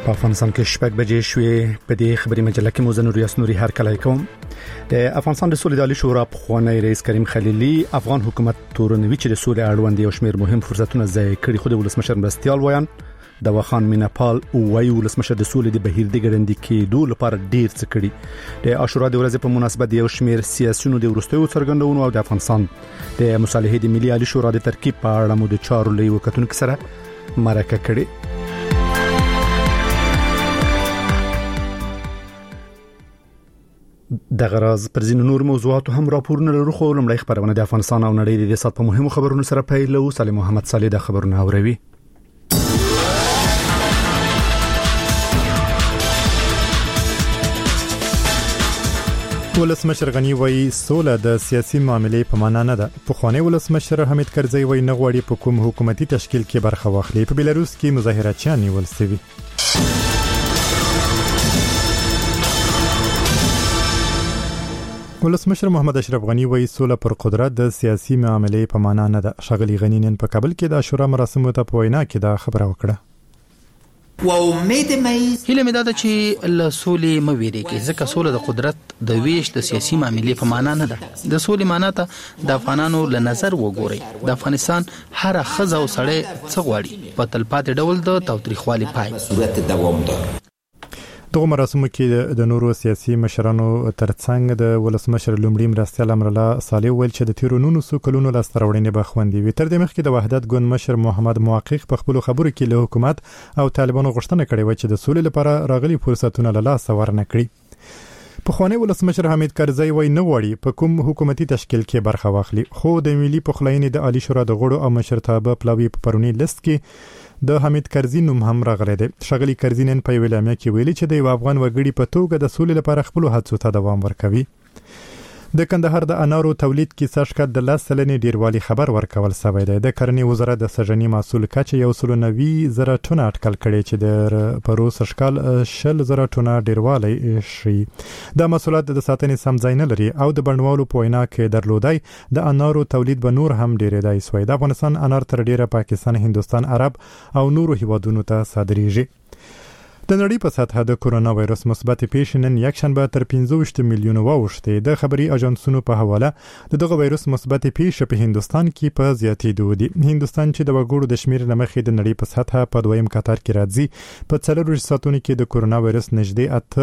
په افغانستان کې شپږ بجې شوې. په دې خبري مجله کې موزه نور یاسنوري هر کله کوم د افغانستان د سولې د عالی شورا پخوانی رئیس کریم خلیلی افغان حکومت تورنوي چې د سولې اړوند یو شمېر مهم فرصتونه ضایع کړي. خو د ولسمشر مرستيال وایان د وخان میناپال او وایي ولسمشر د سولې د بهیر د ګړندې کېدو لپاره ډیر څه کړي. د عاشورا د ورځې په مناسبت یو شمېر سیاسيونو د ورستیو څرګندونو او د افغانستان د مصالحې د ملي عالی شورا د ترکیب په اړه مو د چارو لوی وکتونکو سره مرکه کړې. د غراز پر ځینو نور موضوعاتو هم راپورونه لرو. خو لمړی خبرونه د افغانستان او نړۍ د سات په مهمو خبرونو سره پیلو. سلیم محمد صالح د خبرونه اوروي. ولسمشر غنی وایي سوله د سیاسي معاملې په معنا نه ده. پخوانی ولسمشر حمید کرزی وایي نه غواړي په کوم حکومتي تشکیل کې برخه واخلي. په بلاروس کې مظاهراتچیان نیول شوي. ولسمشر محمد اشرف غنی وایي سوله پر قدرت د سیاسي معاملې په معنا نه ده. ښاغلي غنی نن په کابل کې د عاشورا مراسمو ته په وینا کې دا خبره وکړه. هیله مې ده چې له سولې مو ویریږي ځکه سوله د قدرت د ویش د سیاسي معاملې په معنا نه ده. د سولې معنا ته د افغانانو له نظر وګورئ. د افغانستان هر خزه او سړی څه غواړي په تلپاتې ډول د تاوتریخوالي پای. دغه مراسمو کې د نورو سیاسي مشرانو ترڅنګ د ولسمشر لومړي مرستيال امر الله صالح ویل چې د تیرو 900 کلونو لاستراوړنې به خوندي وي. تر دې مخکې د وحدت ګوند مشر محمد محقق په خپل خبرو کې له حکومت او طالبانو غوښتنه کړې و چې د سولې لپاره راغلي فرصتونه له لاسه ورنکړي. پخوانی ولسمشر حمید کرزی وایي نه غواړي په کوم حکومتي تشکیل کې برخه واخلي. خو د ملي پخلاینې د عالی شورا د غړو او مشرتابه پلاوی په پرونی لیست کې د حمید کرزی نوم هم راغلی دی. ښاغلي کرزی نن په ویلامه کې ویلي چې د افغان وګړي په توګه د سولې لپاره خپل هڅو ته دوام ورکوي. د کندهار د انارو تولید کې سږکال د 10 سلنې ډیروالي خبر ورکول شوی دی. د کرنې وزارت د سږنی محصول کچه 190,000 ټنه اټکل کړي چې د پرو سږکال 10,000 ټنه ډیروالی شي. د محصولات د ساتنې سم ځای نه لري او د بڼوالو په وینا کې درلودای د انارو تولید به نور هم ډیریدای سوی. د افغانستان انار تر ډیره پاکستان، هندستان، عرب او نورو هیوادونو ته صادریږي. د نړۍ په سطحه د کورونا وایرس مثبت پیښې نن یکشنبه تر 15 میلیونه واوښتې. د خبري اژانسونو په حواله دغه وایرس مثبت پیښې په هندستان کې په زیاتېدو دي. هندستان چې د وګړو د شمیر لمخې د نړۍ په سطحه په دویم قطار کې راځي. په 4 ساعتونو کې د کورونا وایرس نږدې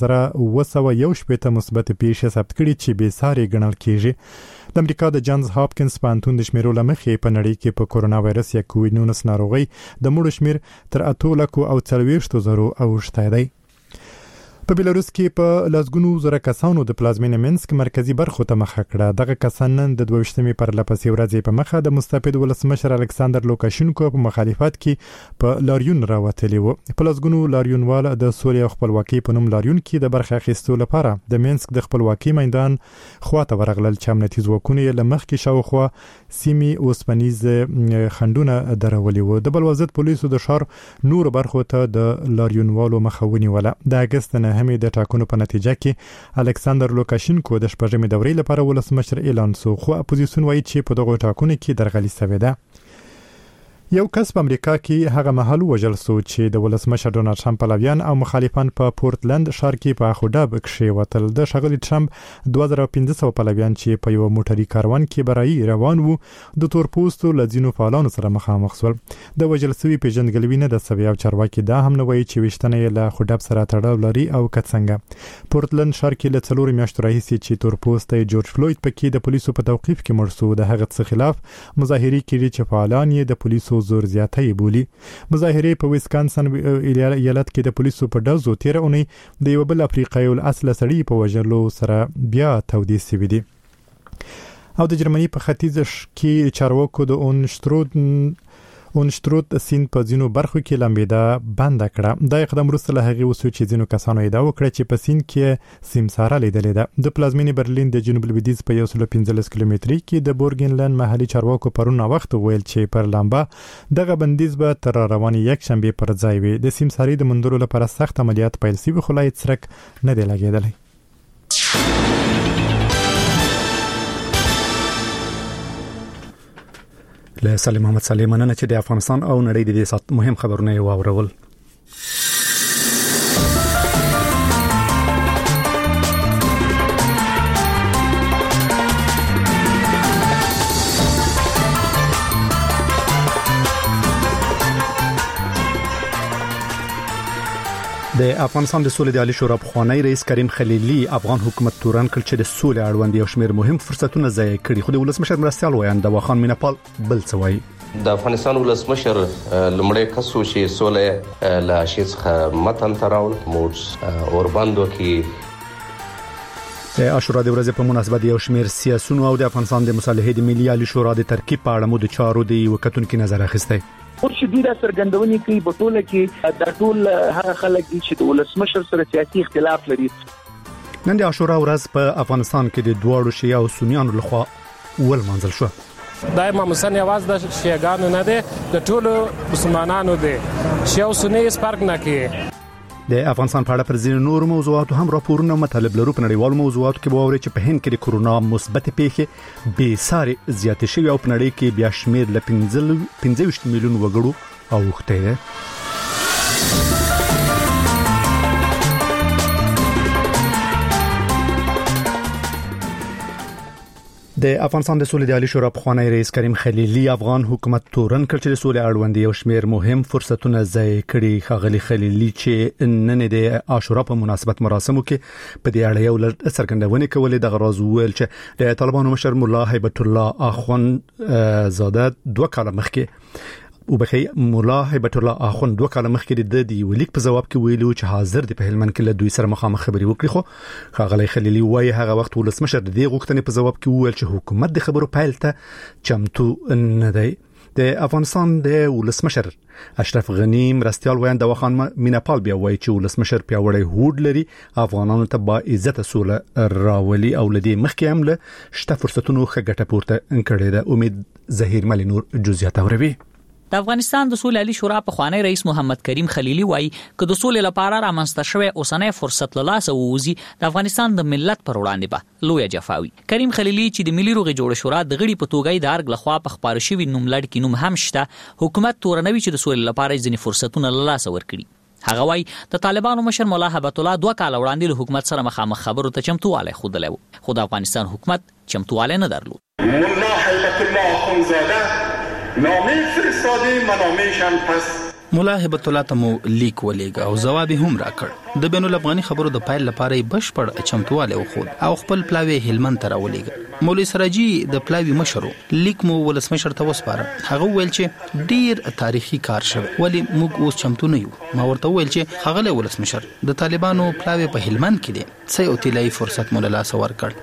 8,911 مثبت پیښې ثبت کړي چې بې ساري ګڼل کیږي. د امریکا د جانز هاپکینز پوهنتون د شمیرو لمخې په نړۍ کې په کورونا وایرس یا کووید-19 ناروغي د مړو شمیر تر 8,40,000 اوښتی دی. په بلاروس کې په لاسګونو زره کسانو د پلازمینې منسک مرکزی برخو ته مخه کړه. دغه کسان نن د 22مې پر لپسې ورځې په مخه د مستبد ولسمشر الکساندر لوکاشینکو په مخالفت کې په لاریون راوتلی وو. په لاسګونو لاریونوال د سولې او خپلواکۍ په نوم لاریون کې د برخه اخیستو لپاره د منسک د خپلواکۍ میدان خواته ورغلل چې امنیتي ځواکونه یې له مخکې شاوخوا سیمې اوسپنیز خندونه درولي وو. د بلوزت پولیسو د ښار نور برخو ته د لاریونوالو مخه ونیوله. د اگست همې د ټاکنو په نتیجه کې الکساندر لوکاشینکو د شپږمې دورې لپاره ولسمشر اعلان شو. خو اپوزیسیون وایي چې په دغه ټاکنو کې درغلي شوې ده. یو کس په امریکا کې هغه مهال وژل شو چې د ولسمشر ډونالد ټرمپ پلویان او مخالفان په پورتلند ښار کې په خوداب کې وتل. د ښاغلي ټرمپ 2500 پلویان چې په یو موټري کاروان کې برای روان وو د تورپوستو لذینو فعالانو سره مخامخ شول. د وژل شوي پیژندګلوي نه د سوي او چارواکي دا هم نه وایي چې وشتنه له خوداب سره تړاو لري او کڅنګ. پورتلند ښار کې له 4 میاشتو راهیسې چې تورپوست جورج فلوید پکې د پولیسو په توقیف کې مړ شو. د هغه څخه خلاف مظاهره کړي چې فعالان یې د پولیسو زور زیاتۍ بولی. مظاهره په ویسکانسن ایالت کې د پولیسو په ډزو تیر اونۍ د یو بل افریقایي الاصل سړي په وژلو سره بیا تودې شوې دي. او د جرمني په ختیځ کې چارواکو د اونشتروت سیند په ځینو برخو کې لمبېدا بند کړه. دا اقدام وروسته له هغې وسو چې ځینو کسانو ادعا وکړه چې په سیند کې سیمساره لیدلې ده. د پلازمینې برلین د جنوب لویدیځ په 115 کیلومتري کې د بورګنلند محلي چارواکو پرون وخت ویل چې پر لمبا دغه بندیز به تر روانې یک شنبه پر ځای وي. د سیمساري د مندلو لپاره سخت عملیات پیل شوي خو لا هیڅ څرک نه دی لګېدلی. له سلیم محمد صالح مننه چې د افغانستان او نړۍ د دې سات مهم خبرونه واورول. د افغانستان د سولې د عالی شورا پخوانی رئیس کریم خلیلی افغان حکومت تورن کړ چې د سولې اړوند یو شمېر مهم فرصتونه ضایع کړي، خو د ولسمشر مرستیال وایي د واخان میناپال بل څه وایي. د افغانستان ولسمشر لمړی کسو چې سولې لا شیخ متن تراول موږ اورباندو کې د عاشورا د ورځې په مناسبت یو شمېر سیاسيونو او د افغانستان د مصالحې د ملي عالی شورا د ترکیب په اړه مو د چارو د وکټونکو نظر اخیستی. او شدیده سرګندونی کوي په ټوله کې د ټول هغه خلک چې د ولسمشر سره سیاسي اختلاف لري. نن د عاشورا ورځ په افغانستان کې د دوړو شیعه او سنیانو لخوا ولمانځل شو. دایمه مسن یواز د شیعاګانو نه ده، د ټولو مسلمانانو ده، شیعه او سنی فرق نه کوي. د افغانستان په اړه پر ځینو نور موضوعاتو هم راپورونه مطالب لرو. په نړیوالو موضوعاتو کې به ووري چې په هند کې د کورونا مثبت پیښې به ساري زیاتې شوي او په نړۍ کې بیا شمیر ل 15 میلیون وګړو اوخته ده. د افغانستان د سولې د عالی شورا پخوانی رئیس کریم خلیلی افغان حکومت تورن کړ چې د سولې اړوند یو شمېر مهم فرصتونه ضایع کړي. خغلی خلیلی چې نن د عاشورا په مناسبت مراسمو کې په دې اړه یو څرګندونه کولې د غراز ویل چې د طالبانو مشر مولا هیبت الله اخوند زاده 2 کال مخکې وبخي مولا هیبت الله اخوند 2 کال مخکې د ولیک په جواب کې ویلو چې حاضر دی په هلمند کې له دوی سره مخامخ خبري وکړي، خو خغلی خلیلی وایي هغه وخت ولسمشر د غوښتنې په جواب کې ویل چې حکومت د خبرو پیل ته چمتو نه دی. د افغانستان د ولسمشر اشرف غنی مرستیال وایي د واخان میناپال بیا وایي چې ولسمشر پیاوړی هوډ لري افغانانو ته با عزت سوله راولي او لدی مخکې هم له شته فرصتونو ښه ګټه پورته کړې ده. امید ظهیر ملي نور جزئیات اوروي. د افغانستان د سولې عالی شورا په خوانی رئیس محمد کریم خلیلی وایي چې د سولې لپاره رامنځته شوی اوسنۍ فرصت له لاسه ووزي د افغانستان د ملت پر وړاندې به لوی جفاوي. کریم خلیلی چې د ملي روغې جوړ شورا د غړي په توګه د ارګ لخوا په خبرو شوی نوم لړ کې نوم هم شته، حکومت تورنوي چې د سولې لپاره ځینې فرصتونه له لاسه ورکړي. هغه وایي د طالبانو مشر مولا هیبت الله 2 کال وړاندې له حکومت سره مخامخ خبرو ته چمتواله خوده لو، خو د افغانستان حکومت چمتواله نه درلود. مولا هیبت الله اخوندزاده نامه فرستادی منامه‌شان پس مولا هیبت الله ته مو لیک ولېګ او جواب هم راکړ. د بین الافغاني خبرو د پایل لپاره بشپړ چمتواله وخود او خپل پلاوی هلمند ته راولېګ. مولوی سراجي د پلاوی مشرو لیک مو ولسمشر ته وسپاره. هغه ویل چې ډیر تاریخي کار شوی ولی موږ اوس چمتو نه یو. ما ورته ویل چې هغه ولسمشر د طالبانو پلاوی په هلمند کې دی، څه یو تلای فرصت مولا لاس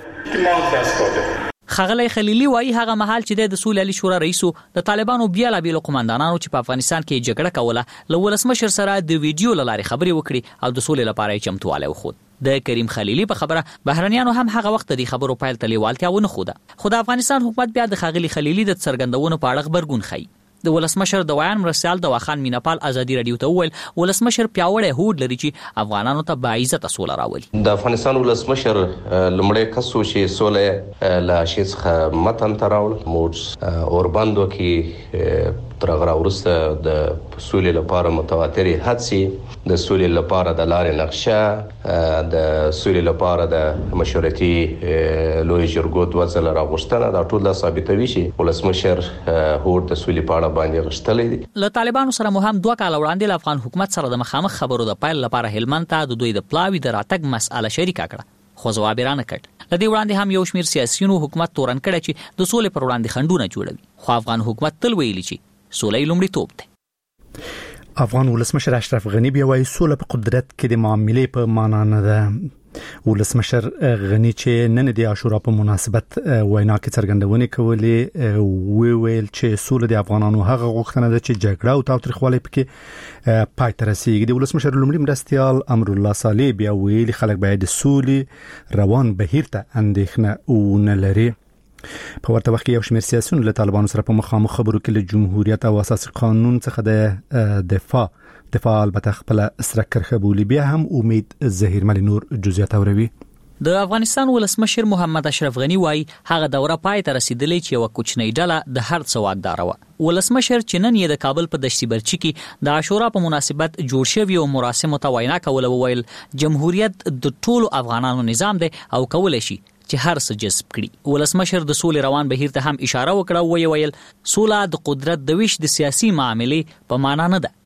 ورکړ. خغلی خلیلی وایي هغه مهال چې د سولې عالی شورا رئیسو د طالبانو بیا لا بیلو قومندانانو چې په افغانستان کې جګړه کوله له ولسمشر سره د ویډیو لارې خبرې وکړي او د سولې لپاره چمتواله وخود. د کریم خلیلی په خبره بهرنیانو هم هغه وخت د خبرو پایل ته لیوالتیا ونه خوده، خو د افغانستان حکومت بیا د خغلی خلیلی د څرګندونو په اړه خبرګون ښيي. د ولسمشر د ویان مرستیال د واخان میناپال ازادي رادیو ته وویل ولسمشر پیاوړی هوډ لري چې افغانانو ته با عزت سوله راولي. د افغانستان ولسمشر لمړی کسو چې سولې لا شیخ متن تراول موږ اورباندو کې ترغرا ورسته د سولې لپاره متواترې هڅې، د سولې لپاره د لارې نقشه، د سولې لپاره د مشورتي لوی جرګو د وځل راغوښتنه دا ټول د ثابتوي چې ولسمشر هوډ د سولې په اړه باندې غشتلې دي. له طالبانو سره مو هم 2 کال وړاندې له افغان حکومت سره د مخامخ خبرو د پایل لپاره هلمند ته د دوی د پلاوی د راتګ مسأله شریکه کړه، خو جواب رانه کړ. لدی وړاندې هم یو شمیر سیاسيونو حکومت تورن کړی چې د سولې پر وړاندې خندونه جوړوي، خو افغان حکومت تل ویلي چې سولې لومړی توپ دی. افغان ولسمشر اشرف غنی بیا وایي سوله په قدرت کې د معاملې په معنا نه ده. ولسمشر غنی چې نن د عاشورا په مناسبت وینا کې څرګندونه کولې ویل چې سوله د افغانانو هغه غوښتنه ده چې جګړه او تاوتریخوالی پکې پای ته رسیږي. د ولسمشر لومړي مرستیال امر الله صالح بیا ویل خلک باید د سولې روان بهیر ته اندېښنه ونه لري. په ورته وخت کې یو شمېر سیاسيون له طالبانو سره په مخامخ خبرو کې له جمهوریت او اساسي قانون څخه د دفاع البته خپل سره کرخه بولی. بیا هم امید ظهیر ملي نور جزئیات اوروي. د افغانستان ولسمشر محمد اشرف غنی وایي هغه دوره پای ته رسیدلې چې یو کوچنی ډله د هر څه واکدار و. ولسمشر چې نن یې د کابل په دشتي برچی کې د عاشورا په مناسبت جوړ شوی او مراسمو ته وینا کوله وویل جمهوریت د ټولو افغانانو نظام دی او کولای شي چې هر څه جذب کړي. ولسمشر د سولې روان بهیر ته هم اشاره وکړه او ویل سوله د قدرت د ویش د سیاسي معاملې په معنا نه ده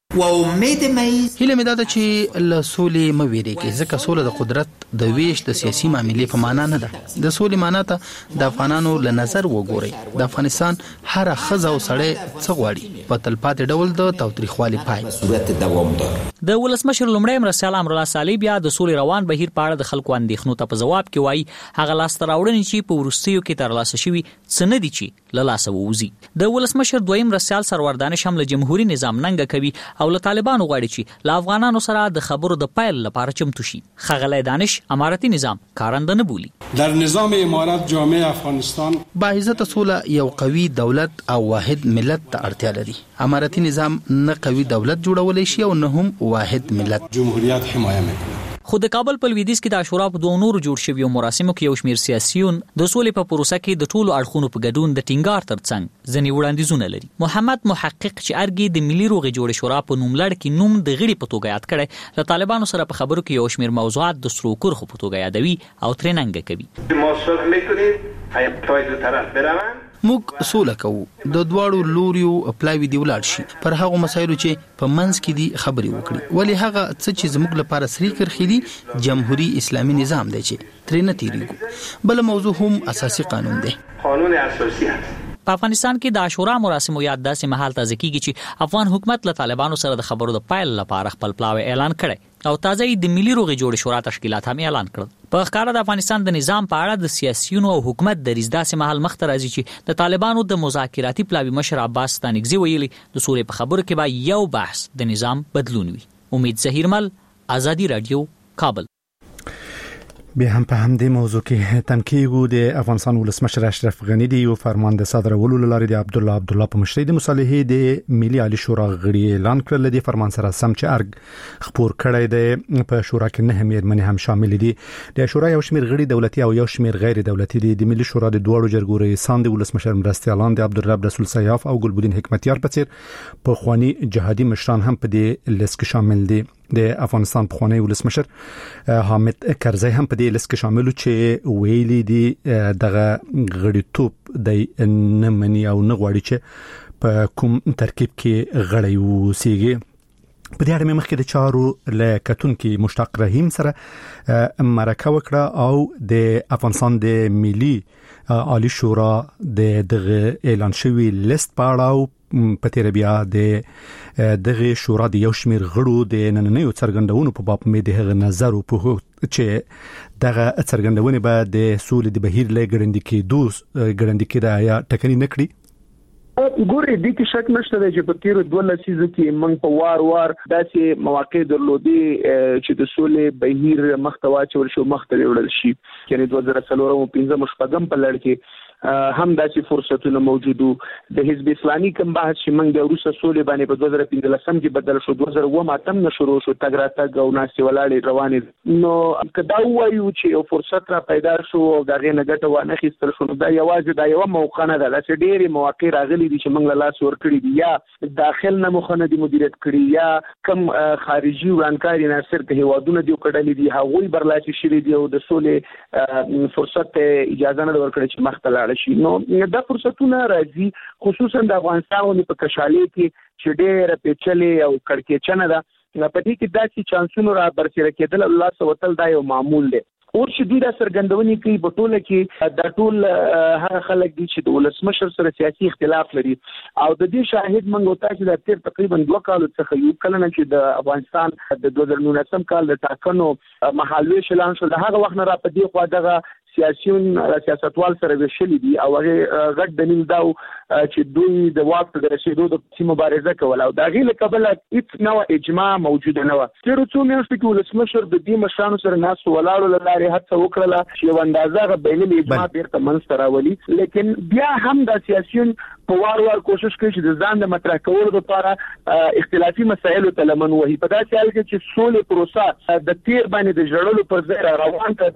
و امید مې هیله مې ده چې له سولې مو ویریږي ځکه سوله د قدرت د ویش د سیاسي معاملې په معنا نه ده. د سولې معنا ته د افغانانو له نظر وګورئ. د افغانستان هر خزه او سړی څه غواړي په تلپاتې ډول د تاوتریخوالي پای صورت دوام دار. د ولسمشر لومړی مرستیال امرالله صالح بیا د سولې روان بهیر په اړه د خلکو اندېښنو ته په جواب کې وایي هغه لاسته راوړنې چې په وروستیو کې ترلاسه شوي څه نه دي چې له لاسه ووځي. د ولسمشر دویم مرستیال سرور دانش هم له جمهوریت نظام ننګه کوي او له طالبانو غواړي چې له افغانانو سره د خبرو د پیل لپاره چمتو شي. ښاغلی دانش امارتي نظام کارنده نه بولي. در نظام امارت جامعه افغانستان با عزت سوله یو قوي دولت او واحد ملت ته اړتیا لري. امارتي نظام نه قوي دولت جوړولای شي او نه هم واحد ملت. جمهوریت حمایه میکنه. خو د کابل په لویدیځ کې د عاشورا په دوه نورو جوړ شویو مراسمو کې یو شمېر سیاسيون د سولې په پروسه کې د ټولو اړخونو په ګډون د ټینګار ترڅنګ ځینې وړاندیزونه لري. محمد محقق چې ارګي د ملي روغې جوړې شورا په نوم لړ کې نوم د غړي په توګه یاد کړي له طالبانو سره په خبرو کې یو شمېر موضوعات د سرو کرخو په توګه یادوي او ترې ننګه کوي. ما صلح میکنید پای دو طرف بروند موږ سوله کوو د دواړو لوریو پلاوی دی ولاړ شي پر هغه مسایلو چې په منځ کې دي خبري وکړي. ولی هغه څه چې زموږ لپاره سری کرخي دي جمهوریت اسلامي نظام دی چې ترې نه تیریږي. بل موضوع هم اساسي قانون دی. قانون اساسی است. په افغانستان کې د عاشورا مراسمو یاد داسې مهال تازه کیږي چې افغان حکومت له طالبانو سره د خبرو د پایل لپاره خپل پلاوی اعلان کړي او تازه د ملي روغې جوړې شورا تشکیلات هم اعلان کړل. په ښکاره د افغانستان د نظام په اړه د سیاسيونو او حکومت د داسې مهال مخ ته راځي چې د طالبانو د مذاکراتي پلاوی مشر عباس ستانکزي ویلي د سولې په خبرو کې به یو بحث د نظام بدلون وي. امید ظهیرمل، آزادی رادیو، کابل. به هم په همدې موضوع کې تنکیګو د افغانستان ولسمشر اشرف غنی دی او فرمان د صادرولو لپاره د عبدالله په مشرۍ د مصالحې د ملي عالی شورا غړي اعلان کړل. د فرمان سره سم چې ارګ خبر کړی دی په شورا کې نه مېرمنې هم شامل دي. د شورا یو شمېر غړي دولتي او یو شمېر غیر دولتي دي. د ملي شورا د دوه جرګو رئیسان د ولسمشر مرستیالان د عبدالرب رسول سیاف او ګلبدین حکمتیار په څیر په خواني جهادي مشران هم په دې لیست کې شامل دي. د افغانستان په خوانی ولسمشر حامد کرزی هم په دې لیست کې شامل چې ویلي دي دغه غړیتوب د نه مني او نه غواړي چې په کوم ترکیب کې غړی وسیږي. په دې اړه مخکې د چارو له کتونکو مشتاق رحیم سره مرکه وکړه او د افغانستان د ملي عالی شورا دغه اعلان شوی لیست په اړه په تیر بیا د دغه شورا د یو شمېر غړو د نننیو څرګندونو په باب مې د هغه نظر په چې دغه څرګندونه به د سولې د بهیر لګړندې کې د آیا ټکنی نکړي. ګورې د کې شک نشته چې په تیر 2 لسیزو کې موږ په وار داسې مواقع درلودي چې د سولې بهیر محتوا چول شو مختلف وړل شي. یعنی 2015 مشپغم په لړ کې هم داسې فرصتونه موجودو. د حزب اسلامي کوم بحث چې موږ د روسه سولې باندې په 2015 کې بدل شو 2009 نه شروع شو تګراتګ او ناسي ولاړې روانې نو کدا وایو چې یو فرصت را پیدا شو او دغه نګټه وانه خېستل شو دا یوازې دا یو موقع نه ده چې ډېری مواقع راغلي دي چې موږ له لاس ور کړی دي یا داخل نه مخنه دي مدیریت کړی یا کم خارجي ورانکاري ناصر ته هوادونه دی کړلې دي هغوی برلاسي شوی دی او د سولې فرصت اجازه نه ورکړي چې مختلف شي. نو دا فرصتونه راځي خصوصا د افغانستان په کشالي کې چې ډېر پیچلې او کړکېچنه ده. په دې کې داسې چانسونه را برسېره کېدل الله سوتل دا یو معمول دی. اور چې دوی دا سرګندونې کوي په ټوله کې دا ټول هغه خلک دي چې د ولسمشر سره سیاسي اختلاف لري او د دې شاهد منګو تاسو د تیر تقریبا 2 کال څخه یو کله نه چې د افغانستان د 2019 کال د ټاکنو محلوي شلان شو د هغه وخت نه را پدې خو دغه سیاسيون سیاستوال سره وشلي دي او هغه غټ دلیل دا چې دوی د واک ته رسیدو د سیمه مبارزه کوله او دا غي له قبل هیڅ نو اجماع موجوده نه و. تیر څو میاشتې کې ولسمشر د دې مشرانو سره ناس ولاړو لاره هڅه وکړه چې اندازه غبېلې اجماع بیرته منځ راولي. لیکن بیا هم د سیاسيون په وار کوشش کوي چې د ځان د مطرح کولو لپاره اختلافي مسایل ته لمن وهي. په داسې حال کې چې سولې پروسه د تیر باندې د جړلو پر ځای روان ته د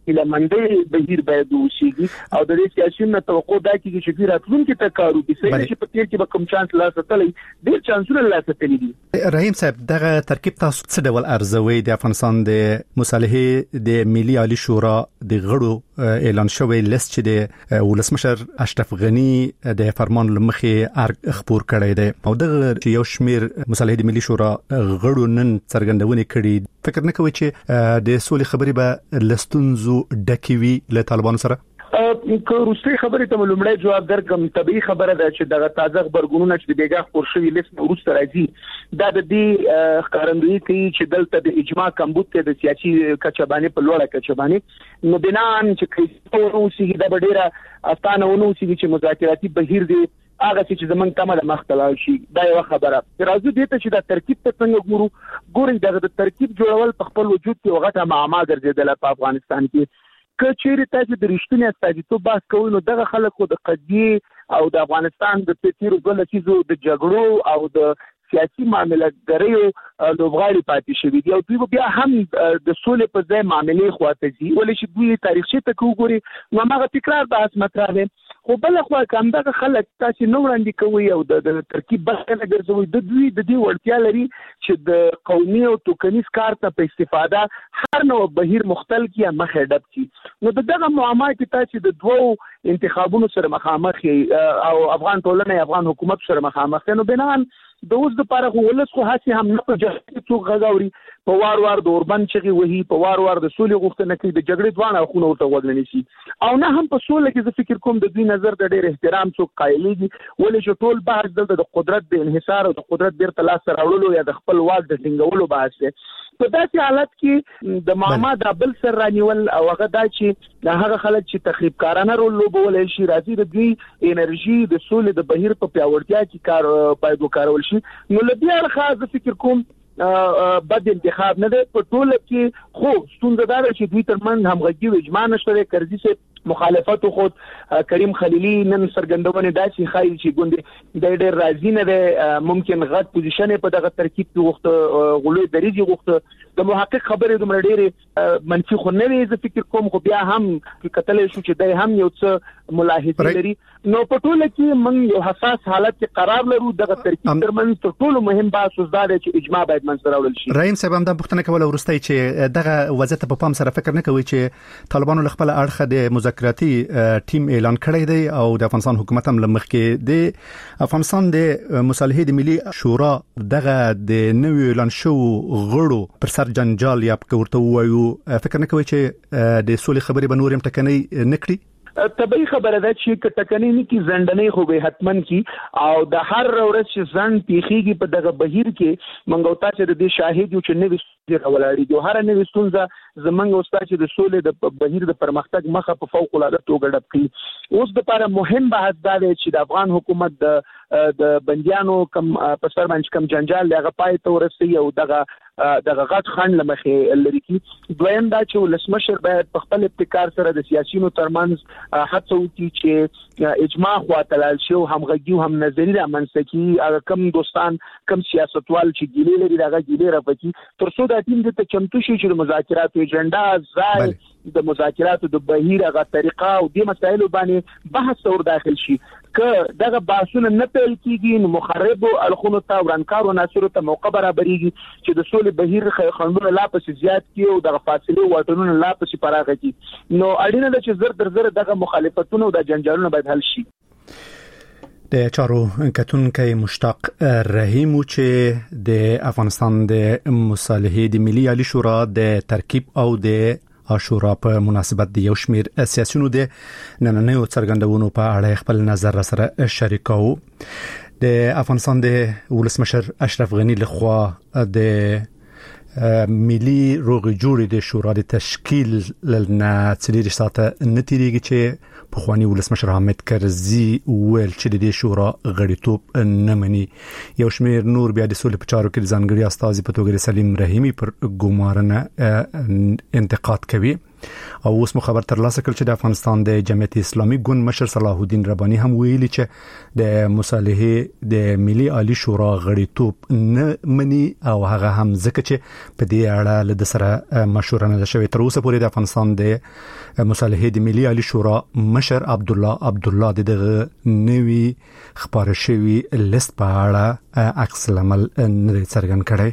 لمنډي بهیر باید وشيږي او د سیاسيونو توقع دا کیږي چې راتلونکي ته کارو کې سړي چې په تیر کې به کوم چانس لا ستلې ډیر چانسونه لا ستلې دي. رحیم صاحب دغه ترکیب تاسو څه ډول ارزوي د افغانستان د مصالحه د ملي عالی شورا د غړو اعلان شوی لیست چې د ولسمشر اشرف غنی د فرمان لمخې خبر کړی دی او دغه یو شمیر مصالحه د ملي شورا غړو نن څرګندونه کړې. فکر نه کوي چې د سولې خبرې به لستونزو ډکوي له طالبانو سره؟ که روسي خبرې ته لومړی جواب درکم. طبيعي خبره ده چې دغه تازه خبرګونونه چې د بیګا خبر شوی لیست وروسته راځي دا د دې ښکارندویي کوي چې دلته د اجماع کمبود ته د سیاسي کچبانې په لوړه کچبانې نو بنان چې کیسه وروسي دا ډیره استانه ونوسي چې مذاکراتي بهیر دی هغه چې زمونږ تمه د مختلال شي. دا یو خبره. راځو دې ته چې دا ترکیب ته څنګه ګوري دغه ترکیب جوړول په خپل وجود کې وغټه معما ګرځیدل په افغانستان کې. کچېری تاسو د رښتینی استازیتوب بحث کوئ نو دغه خلکو د قضیه او د افغانستان د تیرو ګلچیزو د جګړو او د سیاسي معاملاتګریو لوبغاړي پاتې شوی دي او دوی بیا هم د سولې په ځای معاملې خواته دي ولې چې دوی تاریخي ته وګوري نو هغه تکرار بحث مطرح دی. خو بل خو کوم دغه خلک تاسو نو وړاندې کوي او د ترکیب بحث نه ګرځوي د دوی د دې وړتیا لري چې د قومي او توکنیز کار ته په استفاده هر نوع بهیر مختل کیه مخه ډب کی. نو دغه معما کې تاسو د دوو انتخابونو سره مخامخ او افغان ټولنه افغان حکومت سره مخامخ نو بنان د اوس د لپاره خو ولس خو هڅه هم نه پجه څو غاوري په وار د اوربن چغي وਹੀ په وار د سولې غوښتنه کوي د جګړې دوانه خونه ورته وګڼل شي او نه هم په سولې کې زه فکر کوم د دوی نظر د ډېر احترام څو قایلېږي ولې چې ټول بحث د قدرت د انحصار او د قدرت بیرته لاس راوړلو یا د خپل واک د ټینګولو بحث دی. په داسې حالت کې د معما د بل سر رانیول او هغه دا چې د هغه خلک چې تخریبکارانه رول لوبول شي راځي د دوی انرژي د سولې د بهیر په پیاوړتیا کې کار باید وکړول شي. نو لدی الخاص فکر کوم بد انتخاب نه ده په ټوله کې خو ستونزه دا چې دوی ترمن همغږي او اجماع نشته. کرزي سے مخالفت خود کریم خلیلی نن سرګندونه داسې خایي چې ګوند د ډېر راځي نه ده ممکن غټ پوزیشن په دغه ترکیب کې وخت غلوې دریږي وخت د محقق خبرې د مړډېره منفي خو نه وي. زه فکر کوم خو بیا هم کتل شو چې دای هم یو څه ملاحظه لري. نو په ټوله کې موږ یو حساس حالت کې قرار لرو. دغه ترکیب ترمنځ تر ټولو مهم بحث دا دی چې اجماع باید منځ راوړل شي. رحیم صاحب هم دا پوښتنه کوله ورستۍ چې دغه وضعیت په پام سره فکر نه کوي چې طالبانو له خپل اړخ د مذاکراتي ټیم اعلان کړی دی او د افغانستان حکومت هم لمخ کې د افغانستان د مصالحه د ملي شورا دغه د نوې اعلان شو غړو پر سر جنجال یا ورته وایو فکر نه کوي چې د سولې خبرې به نور هم ټکنۍ نکړي؟ طبيعي خبره ده چې کټکنی نه کی زندنې خو به حتمن کی او د هر ورځ چې ځان پیخيږي په دغه بهیر کې منګوتا چې د شاهد یو چې نوې ستونزه ولاړې دي هر نوې ستونزه زمنګ اوستا چې د سولې د بهیر د پرمختګ مخه په فوق العاده توګه ډب کړي. اوس د لپاره مهم بحث دا دی چې د افغان حکومت د بنديانو کم په سر باندې کم جنجال لغه پای ته ورسي او دغه غټ خان لمخې لري کی. دویم دا چې ولسمشر باید په خپل ابتکار سره د سیاسيونو ترمنځ حتی وکړي چې اجماع خواته شي او همغږي او هم نظری رامنځته کی. هغه کم دوستان کم سیاستوال چې ګیلې لري دغه ګیلې راپکې تر څو د ټیم د چمتو شي چې د مذاکراتو ایجنډا ځای د مذاکراتو د بهیر هغه طریقه او د مسایلو باندې بحث ور داخل شي. که دغه بحثونه نه پیل کیږي نو مخرب او الخونو ته ورانکارو ناصرو ته موقع برابرېږي چې د سولې بهیر خندونه لا پس زیات کی او دغه فاصله واټنونه لا پس پراخه کی. نو اړینه ده چې زر در زر دغه مخالفتونه او د جنجالونو باید حل شي. د چارو کتونکو مشتاق رحیم چې د افغانستان د مصالحه د ملي عالی شورا د ترکیب او د شورا په مناسبت د یو شمیر سیاسيونو د نننیو څرګندونو په اړه خپل نظر سره شریکاو. د افغانستان د ولسمشر اشرف غنی لخوا د ملي روغ جوړې د شورا د تشکیل لنه څلور ساعته نتیریږي چې په خواني ولسمشر حامد کرزي ویل چې د شورا غړیتوب نه مني. یو شمیر نور بیا د سولې په چارو کې ځانګړي استازي په توګه سلیم رحیمي پر ګمارنه انتقاد کوي. او اوس مو خبر ترلاسه کړ چې د افغانستان د جمعیت اسلامي ګوند مشر صلاح الدین رباني هم ویلي چې د مصالحه د ملي عالی شورا غړیتوب نه مني او هغه هم ځکه چې په دې اړه له سره مشوره نه شوې. تر اوسه پورې د افغانستان د مصالحه د ملي عالی شورا مشر عبدالله دغه نوی خبر شوی لیست په اړه عکس العمل نه څرګند کړي.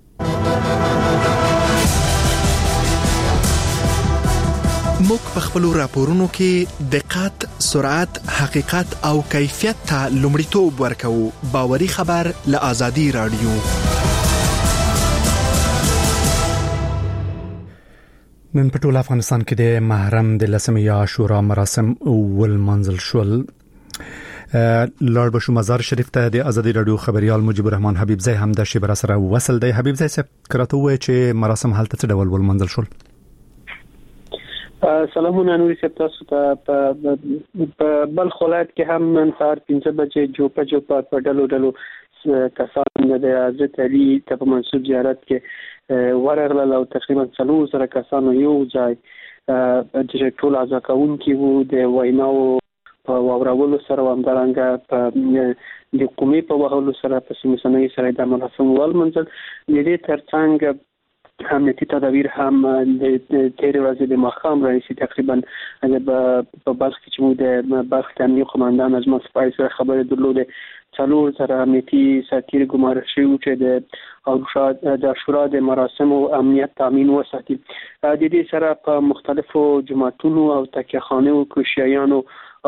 موږ په خپل راپورونو کې دقت، سرعت، حقیقت او کیفیت ته لومړیتوب ورکوو. باوري خبر له آزادي رادیو. نن په ټول افغانستان کې د محرم د لسمې عاشورا مراسم ول منزل شول. لارد بشو مزار شریف ته د آزادي رادیو خبريال مجيب الرحمن حبيب زئی هم د شبر سره وصل دی. حبيب زئی څه کراته وای چې مراسم حالت څه ډول ول منزل شول؟ سلامونه نوري صاحب، تاسو ته په بلخ ولایت کې هم نن سهار 5 بجې جوپا په ډلو کسان د حضرت علي ته په منسوب زیارت کې ورغلل او تقریبا 300 کسانو یو ځای چې ټول ځکهونکي وو د ویناو په واورولو سره همدارنګه په د قومي په وهلو سره په سیمه سره د مراسم ول منزل دې ترڅنګ امنیتي تدابیر هم د تیر ورځې د مخام رئیس تقریبا په بلخ کې چې مو د بلخ د امنیتي قوماندان از مصفای سره خبرې درلوده 400 امنیتي ساتیر ګمارل شوی چې د شورا د مراسم او امنیت تامین وساتي. د دې سره په مختلفو جماعتونو او تکیهخانو کې شیانو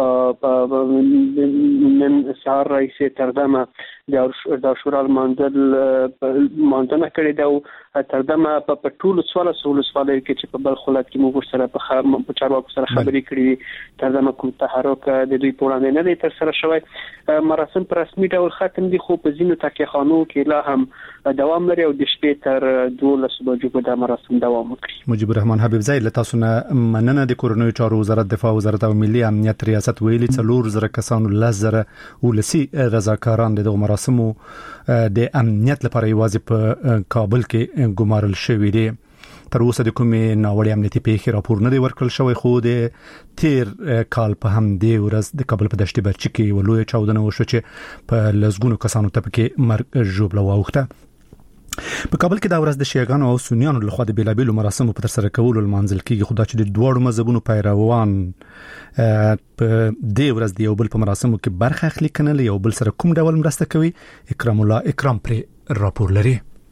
من سهار رئیس تردمه د شورا مانځنه کړې ده او تردمه په ټولو سوالو کې چې په بلخ ولایت کې موږ سره په چارواکو سره خبرې کړې تردمه کوم تحرک د دوی په وړاندې نه دی تر سره شوی. مراسم په رسمي ډول ختم دي خو په ځینو تکیهخانو کې لا هم دوام لري او د شپې تر 12 بجو به د مراسم دوام وکړي. مجيب الرحمن حبيب زئی له تاسو نه مننه. د کورنیو چارو وزارت دفاع وزارت او ملي امنیت ریاست ویلي 400 کسانو لزر ولسی رضاکاران د مراسمو د امنیت لپاره یوازې په کابل کې ګمارل شوی دي. تر اوسه د کومې ناوړه امنیتي پیښې راپور نه دی ورکړل شوی خو د تیر کال په هم دی ورځ د کابل په دشت برچی کې ولوي چاودنه وشو چې په لزګونو کسانو ته پکې مرګ ژوبله واوخته. په کابل کې دا ورځ د شیعاګانو او سنیانو لخوا د بیلابیلو مراسمو په ترسره کولو لمانځل کیږي. خو دا چې د دوړو مذهبونو پیروان په دې ورځ د یو بل په مراسمو کې برخه اخلي کنه یو بل سره کوم ډول مرسته کوي. اکرام الله اکرام پر راپور لري.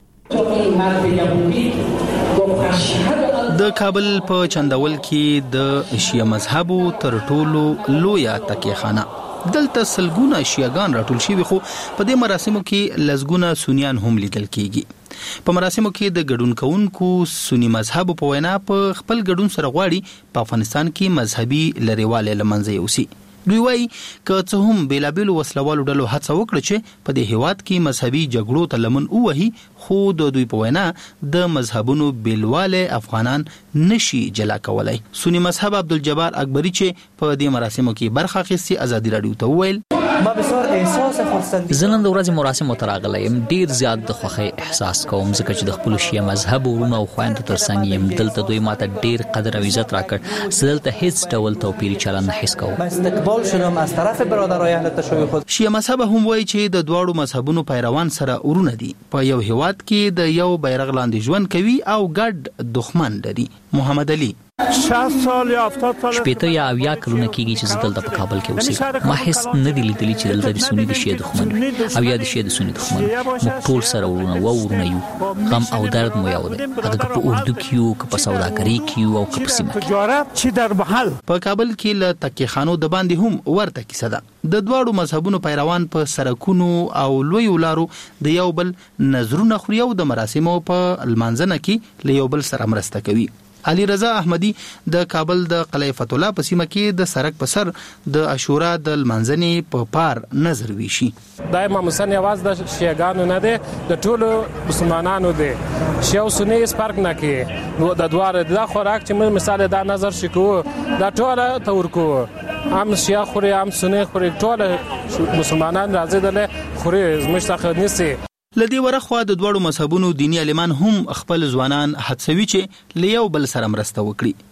د کابل په چندول کې د شیعه مذهبو تر ټولو لویه تکیهخانه دلته سلګونه شیعاګان راټول شوي خو په دې مراسمو کې لزګونه سنیان هم لیدل کیږي. په مراسمو کې د ګډون کوونکو سنی مذهب په وینا په خپل ګډون سره غواړي په افغانستان کې مذهبي لریواله لمنځه یوسي. دوی وايي که څه هم بیلابیلو وسلوالو ډلو هڅه وکړه چې په دې هیواد کې مذهبي جګړو ته لمن ووهي خو د دوی په وینا د مذهبونو بیلواله افغانان نشي جلا کولای. سنی مذهب عبدالجبار اکبری چې په دې مراسمو کې برخه اخیستي آزادي رادیو ته وویل ما بسیار احساس فرصت زنن د ورځې مراسمو ته راغلی ډیر زیات د خوښۍ احساس کوم ځکه چې د خپل شیعه مذهب ورونو او خويندو ترڅنګ يم دلته دوی ماته ډیر قدر او عزت راکړ. زدلته هیڅ ډول توپیری چلند نه حس کوم. استقبال شدم از طرف برادرای اهل تشیع خود. شیعه مذهب هم وایي چې د دواړو مذهبونو پیروان سره ورونه دي. په یو هیواد کې د یو بیرغ لاندې ژوند کوي او ګډ دښمن لري. محمد علي 60 سال یا 70 سال شپېته یا اویا کلونه کېږي چې دلته په کابل کې اوسېږم. ما هیڅ نه دی لیدلی چې دلته د سنی د شیعه دښمن او یا د شیعه د سنی دښمن. موږ ټول سره ورونه یو. غم او درد مو یو دی. هغه په اردو کې یو که په سوداګرۍ کې یو او که په سیمه کې. تجارت چې در محل په کابل کې له تکیهخانو د باندې هم ورته کیسه ده. د دواړو مذهبونو پیروان په سرکونو او لویو لارو د یو بل نظرونه خوري او د مراسمو په لمانځنه کې له یو بل سره مرسته کوي. علي رضا احمدي د کابل د قلعه فتح الله په سیمه کې د سرک په سر د عاشورا د لمانځنې په پار نظر ویشي. دایمه مسن یواز د شیعاګانو نه دی د ټولو مسلمانانو دی. شیعه او سنی فرق نه کوي. نو د دواره د خوراک چې موږ مثال دا نظر شکو دا ټول تور کو هم شیعه خوري هم سنی خوري ټول مسلمانان راځي دله خوري زموږ څخه نسی. لدی ورخوا د دوړو مذهبونو دینی عالمان هم خپل ځوانان هڅوي چې لیو بل سره مرسته وکړي.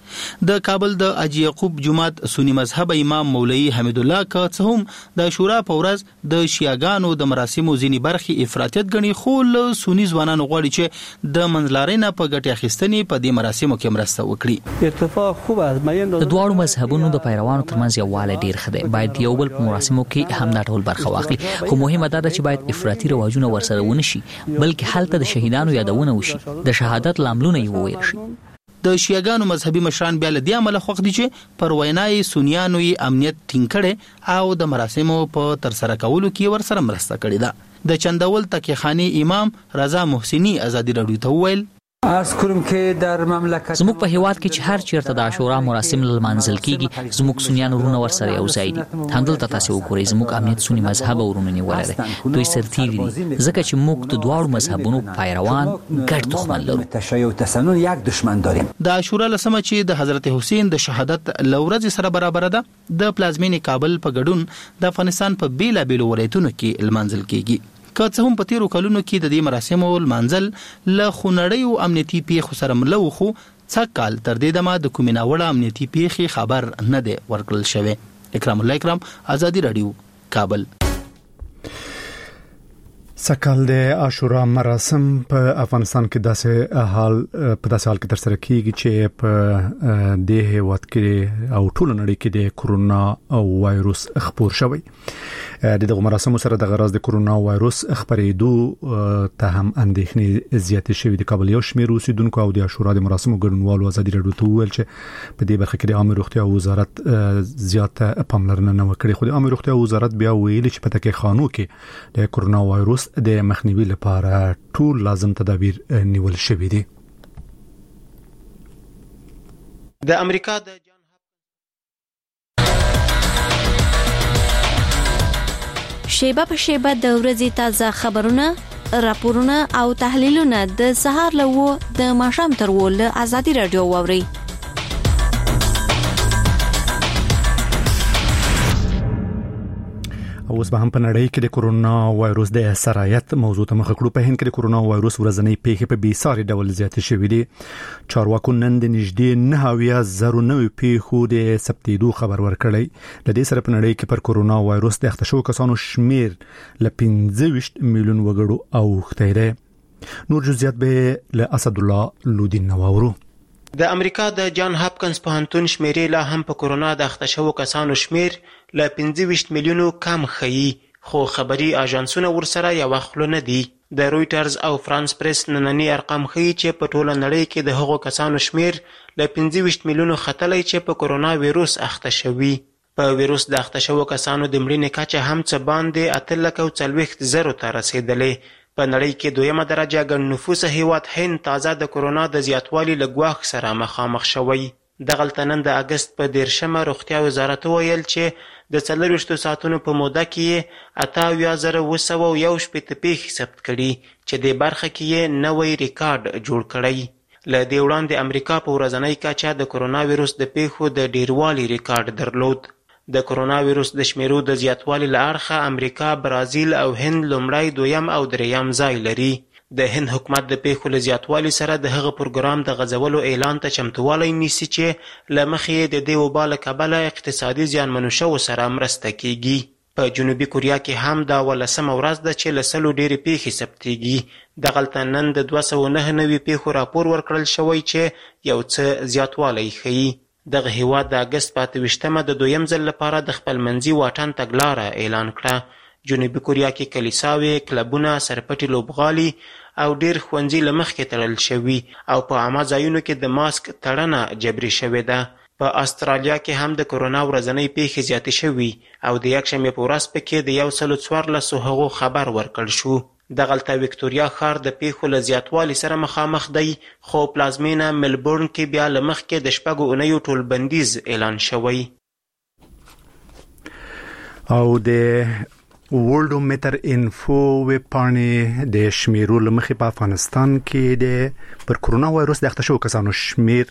د کابل د حاجی یعقوب جمعات سنی مذهب امام مولوی حمید الله کڅهم د شورا په ورځ د شیعاګانو د مراسمو ځینی برخي افراطیت غني خو له سنی ځوانانو غواړي چې د منځلارۍ نه په ګټه اخیستنې په دې مراسمو کې مرسته وکړي. اتفاق خوب است. د دوه مذهبونو د پیروانو ترمنځ یووالی ډیر خدای باید یو بل په مراسمو کې هم نه ټول برخه واخلي خو مهمه ده چې باید افراطي رواجونه ورسره ونشي بلکې حالت د شهیدانو یادونه وشي د شهادت لاملونه یې وویل شي. د شیعاګانو مذهبي مشران بیا له دې عمله خوښ دي چې پر وینای سنیانو یې امنیت ټینګ کړي او د مراسمو په تر سره کولو کې ورسره مرسته کړې ده. د چنداول تکیخانی امام رضا محسنی ازادي رادیو ته ویل عرض کوم کې در مملکت زموږ په هیواد کې چې هر چیرته د عاشورا مراسم لمانځل کیږي زموږ سنیان ورونه ورسره یو ځای دي. همدلته تاسو وګورئ زموږ امنیت سنی مذهب ورونه نیولای دي دوی سرتیری دي ځکه چې موږ د دوه مذهبونو پیروان ګډ دښمن لرو. تشیع و تسنن یک دشمن داریم. د عاشورا لسمه چې د حضرت حسین د شهادت لورځ سره برابر ده د پلازمینې کابل په ګډون د افغانستان په بیلا بیلو ولایتونو کې لمانځل کیږي. که څه هم په تیرو کلونو کې د دې مراسمو لمانځل له خونړیو امنیتي پیښو سره مله و خو څه کال تر دې دمه د کومې ناوړه امنیتي پیښې خبر نه دی ورکړل شوی. اکرام الله اکرام ازادي رادیو کابل. سکهال د عاشورا مراسم په افغانستان کې داسې حال کې تر سره کیږي چې په دې هیواد کې او ټول نړۍ کې د کورونا وایروس خپور شوی. د دغه مراسمو سره د غراض د کورونا وایروس خپرېدو ته هم اندېښنې زیاتې شوې. د کابل یو شمېر اوسیدونکو او د عاشورا د مراسمو ګډونوالو ازادي رادیو ته وویل چې په دې برخه کې د عامه روغتیا وزارت زیاته پاملرنه نه وکړي خو د عامه روغتیا وزارت بیا ویلي چې په تکي خانو کې د کورونا وایروس د مخنیوي لپاره ټول لازم تدابیر نیول شوي دي. د امریکا د شیبه په شیبه د ورځې تازه خبرونه، راپورونه او تحلیلونه د سهار له د ماښام تر ول ازادي رادیو واوري. اوس به هم په نړۍ کې د کورونا وایروس د سرایت موضوع ته مخ کړو. په هند کې د کورونا وایروس ورځنی پیښې په بیساري ډول زیاتې شوې دي. چارواکو نن د نږدې 9,000 پیښو د ثبتېدو خبر ورکړی. د دې سره په نړۍ کې پر کورونا وایروس د اخته شوو کسانو شمیر ل 15 میلیون وګړو اوښتی دی. نور جزئیات به له اسد الله لودین نواورو. د امریکا د جان هاپکنز پوهنتون شمیرې لا هم په کورونا د اخته شوو کسانو شمیر ل 15 میلیونو کم ښیي خو خبري اژانسونه ورسره یو خلو نه دي. د رويټرز او فرانس پریس نننی ارقام ښیي چې په ټوله نړۍ کې د هغو کسانو شمیر ل 15 میلیونو ختلی چې په کورونا وایروس اخته شوي. په وایروس د اخته شوو کسانو د مړینې کچه هم څه باندې 840,000 ته رسیدلې. په نړۍ کې دویمه درجه ګڼ نفوسه هیواد هند تازه د کورونا د زیاتوالي له ګواښ سره مخامخ شوی. دغلته نن د اګست په 13مه روغتیا وزارت ویل چې د 24 ساعتونو په موده کې 78,901 پیښې ثبت کړي چې د برخه کې نوی ریکارډ جوړ کړی. له دې وړاندې امریکا په ورځنۍ کچه د کورونا وایروس د پیښو د ډیروالي ریکارډ درلود. د کورونا وایروس د شمیرو د زیاتوالي له اړخه امریکا، برازیل او هند لومړی، دویم او دریم ځای لري. د هند حکومت د پیښو له زیاتوالي سره د هغه پروګرام د غځولو اعلان ته چمتووالی نیسي چې له مخې د دې وبا له کبله اقتصادي زیانمنو شوو سره مرسته کیږي. په جنوبي کوریا کې هم دا 18مه ورځ ده چې له 100 ډېرې پیښې ثبتېږي. دغلته نن د 209 پیښو راپور ورکړل شوی چې یو څه زیاتوالی ښیي. دغه هیواد د اګست په 28مه د دویم ځل لپاره د خپلمنځي واټن تګلاره اعلان کړه. جنوبي کوریا کې کلیساوې، کلبونه، سرپټي لوبغالي او ډیر ښوونځي له مخکې تړل شوي او په عامه ځایونو کې د ماسک تړنه جبري شوې ده. په استرالیا کې هم د کورونا ورځنۍ پیښې زیاتې شوي او د یکشنبې په ورځ پکې د 114 هغو خبر ورکړل شو. دغلته وکټوریا ښار د پیښو له زیاتوالي سره مخامخ دی خو پلازمینه ملبورن کې بیا له مخکې د 6 اونیو ټولبندیز اعلان شوی. او د ورلډومیټر انفو ویب پاڼې د شمیرو لمخې په افغانستان کې د پر کورونا وایروس د اخته شوو کسانو شمیر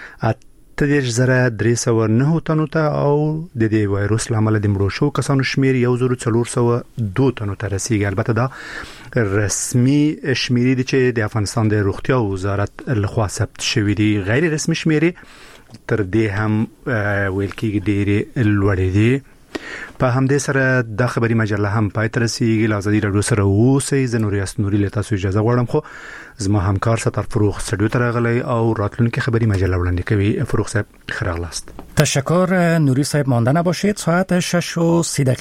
8309 تنو ته او د دې وایروس لامل د مړو شوو کسانو شمیر 1402 تنو ته رسیدي. البته دا رسمي شمیرې دي چې د افغانستان د روغتیا وزارت لخوا ثبت شوې دي. غیر رسمي شمیرې تر دې هم ویل کېږي ډېرې لوړې دي. په همدې سره د خبري مجله هم پای ته رسیدي. له ازادي راډیو سره اوسئ. زه نور یاسنوري له تاسو اجازه غواړم، خو زما همکار ستر فروغ سټډیو ته راغلی او راتلونکي خبري مجله وړاندې کوي. فروغ صاحب خیر اغلاست. تشکر نوری صاحب. مانده نباشید. ساعت 6:30